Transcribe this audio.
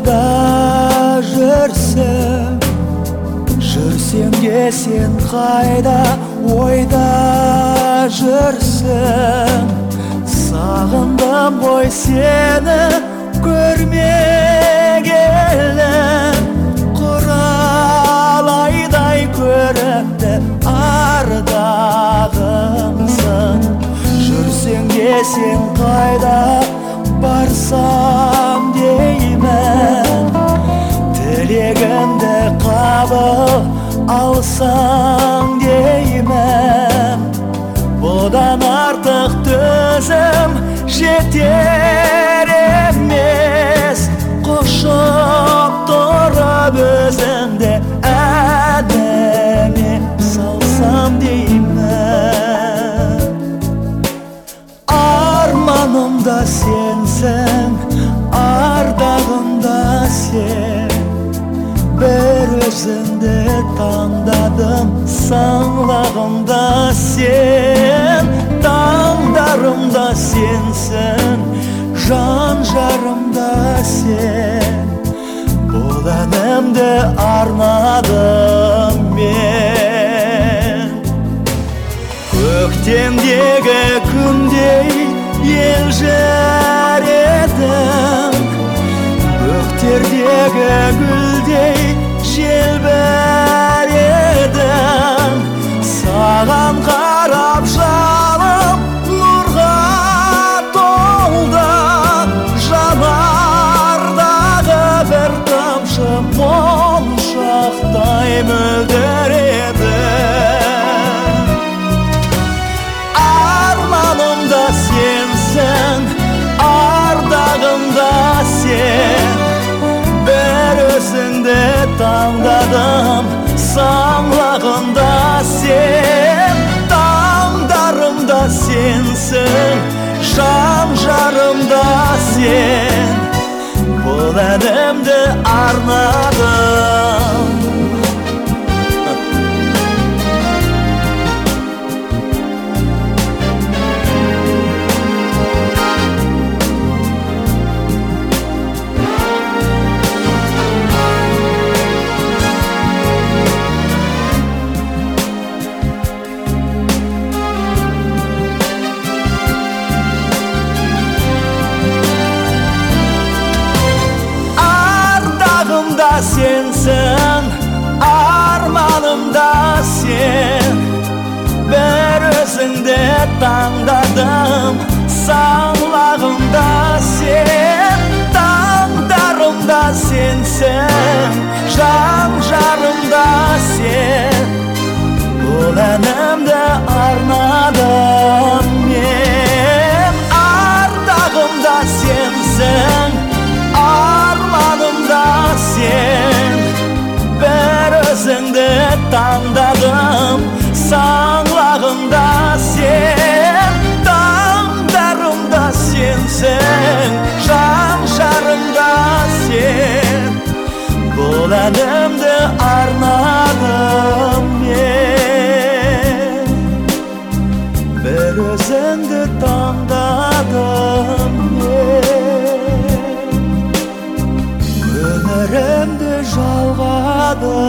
ойда жүрсің, жүрсем де сен қайда ойда жүрсің. Сағындым ғой сені көрмегелі, құралайдай көрікті ардағымсың. Жүрсең де сен қайда барсам деймін, тілегімді қабыл алсаң деймін. Бұдан артық төзім жетер емес, құшып тұрып өзіңді әдеме салсам деймін. Арманымда сенсің, ардағымда сен, бір өзіңді таңдадым, саңлағымда сен. Таңдарымда сенсің, жан жарымда сен, бұл әнімді арнадым мен. Көктемдегі күндей елжір едің, бөктердегі гүлдей желбір едің. Саған қарап жаным нұрға толды, жанардағы бір тамшы моншақтай мөлдір еді. Арманымда сенсің, ардағымда сен, бір өзіңді таңдадым, саңлағымда сен. Таңдарымда сенсің, жан жарымда сен, бұл әнімді арнадым. Сенсің, арманымда сен, бір өзіңді таңдадым, саңлағымда сен. Таңдарымда сенсің, жан жарымда сен, бұл әнімді арнадым мен. Ардағымда сенсің, арманымда сен, бір өзіңді таңдадым, саңлағымда сен. Таңдарымда сенсің, жан жарымда сен, бұл әнімді арнадым мен. Бір өзіңді таңдадым мен, өмірімді жалғадым.